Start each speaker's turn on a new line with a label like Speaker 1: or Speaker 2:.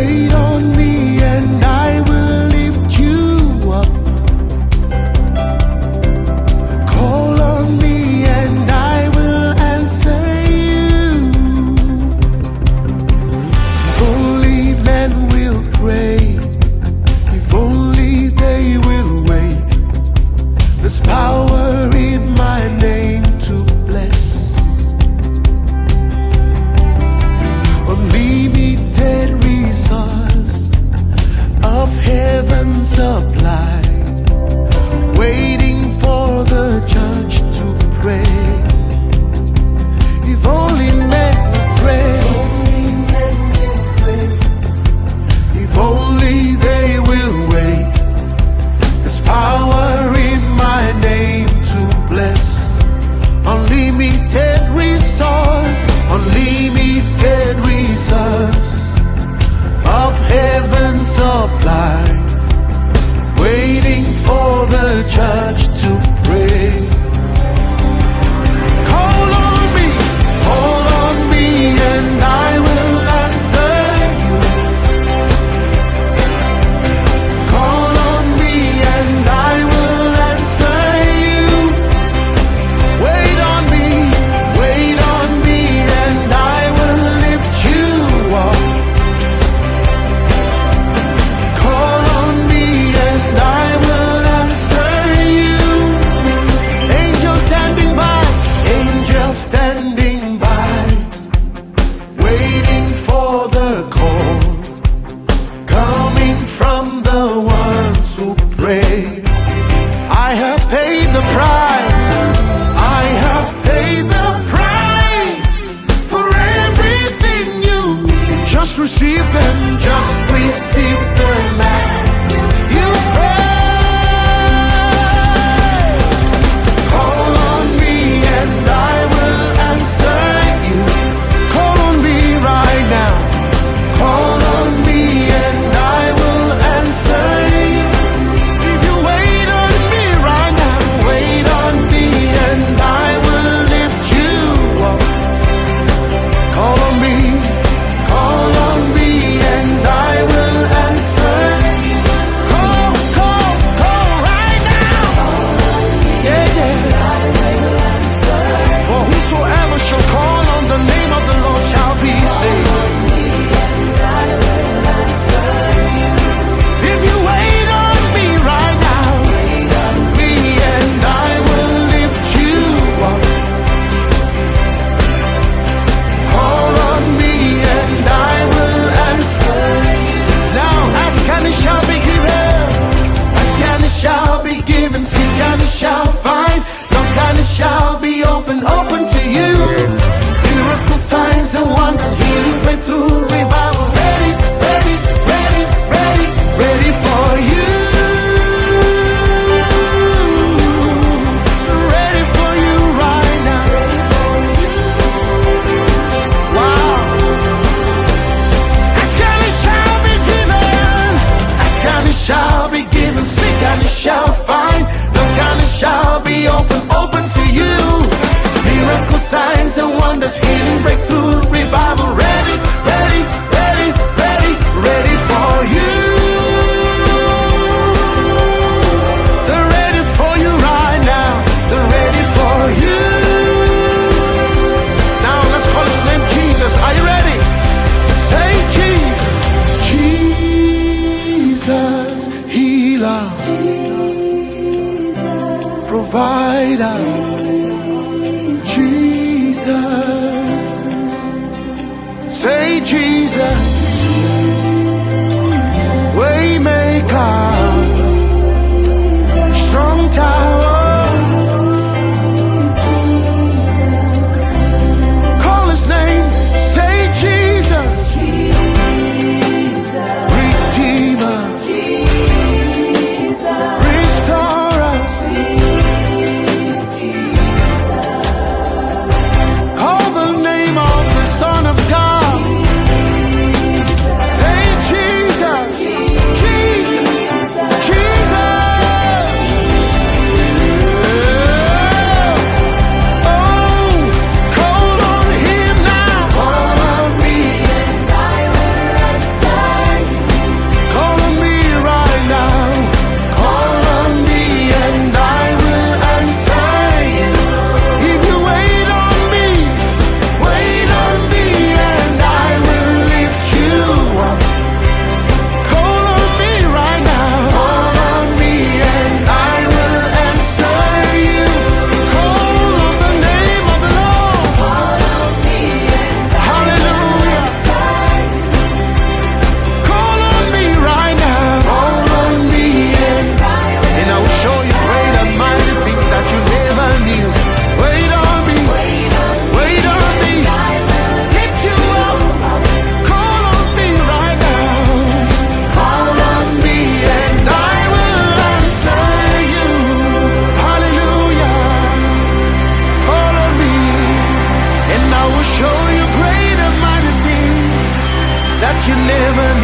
Speaker 1: Wait on me and I will lift you up. Call on me and I will answer you. If only men will pray, if only they will wait. There's power in my name to bless. Unlimited resource of heaven's supply, waiting for the church to pray. If only men will pray, if only they will wait. There's power in my name to bless. Unlimited resource, unlimited resource of heaven's supply, waiting for the church to pray. Call on me and I will answer you. Call on me and I will answer you. Wait on me and I will lift you up. Call on me and I will answer you. Angels standing by, waiting for the call, coming from the ones who pray. I have paid the price, I have paid the price for everything you need. Just receive them, just receive them as you pray. Call on me and I will answer you. Call on me right now. Call on me and I will answer you. If you wait on me right now, wait on me and I will lift you up. Call on me and I will answer you. Call right now. Yeah. For whosoever shall call on the name of the Lord shall be saved. If you wait on me right now, me and I will lift you up. Call on me and I will answer you. Now ask and it shall be given, ask and it shall be given, seek and it shall find, knock and it shall be open to you. Miracles, signs and wonders, healing, breakthroughs, revival, ready for you. Ready for you right now. Wow. Ask and it shall be given, ask and it shall be given, seek and it shall find, knock and it shall be open to you. Miracles, signs and wonders, healing, breakthrough, revival, ready for you. They're ready for you right now. They're ready for you. Now let's call his name Jesus. Are you ready? Say Jesus. Jesus, healer, provider. Jesus, say Jesus, waymaker, strong tower. Call his name, say Jesus, Redeemer, restorer. you never